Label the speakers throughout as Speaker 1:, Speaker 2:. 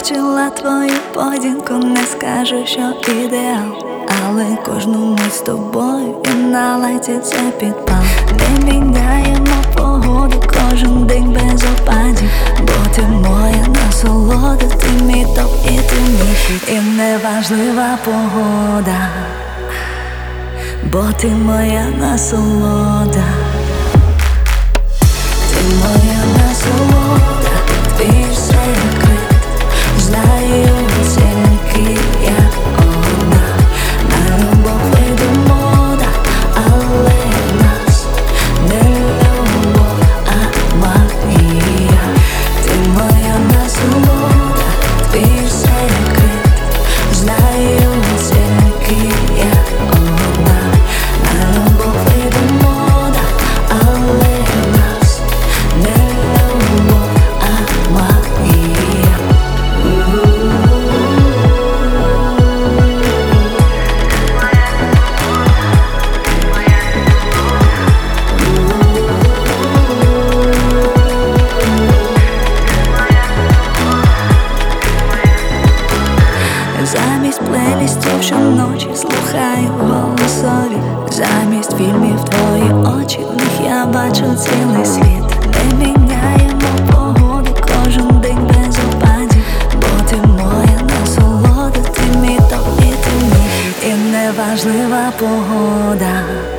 Speaker 1: вивчила твою поведінку, не скажу, що ідеал, але кожну мить з тобою і на лайті це підпал. Не міняємо погоду кожен день без опадів, бо ти моя насолода, ти мій топ і ти мій хіт. І неважлива погода, бо ти моя насолода. Ти моя насолода, твій секрет, знаю тільки я одна. На любов вийде мода, але нас не любов, а магія. Ти моя насолода, твій секрет, знаю тільки я одна. На любов вийде мода, але нас не любов, а магія. Замість плейлістів щоночі слухаю голосові, замість фільмів твої очі, в них я бачу цілий світ. Не міняємо погоду кожен день без опадів, бо ти моя насолода, ти мій топ і ти мій хіт. І неважлива погода,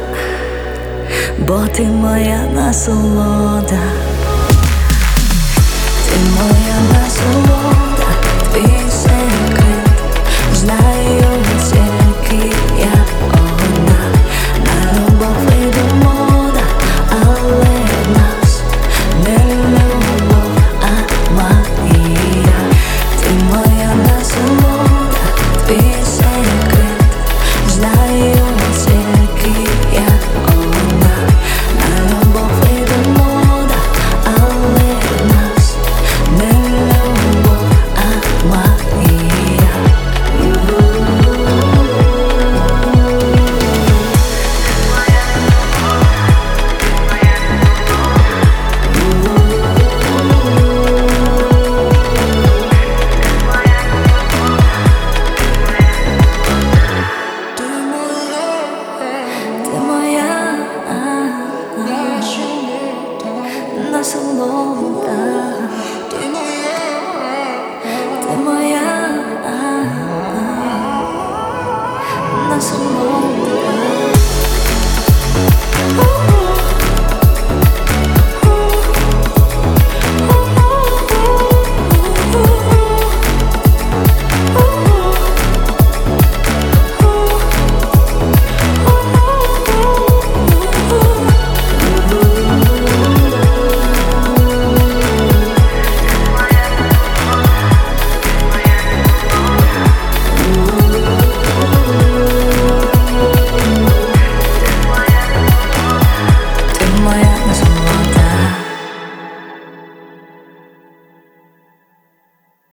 Speaker 1: бо ти моя насолода. Ти моя насолода, твій секрет, знаю тільки я одна. На любов вийде мода, але нас не любов, а магія. Ти моя насолода, твій секрет, знаю тільки я одна. На любов вийде мода, але нас не любов, а магія. Ти моя насолода.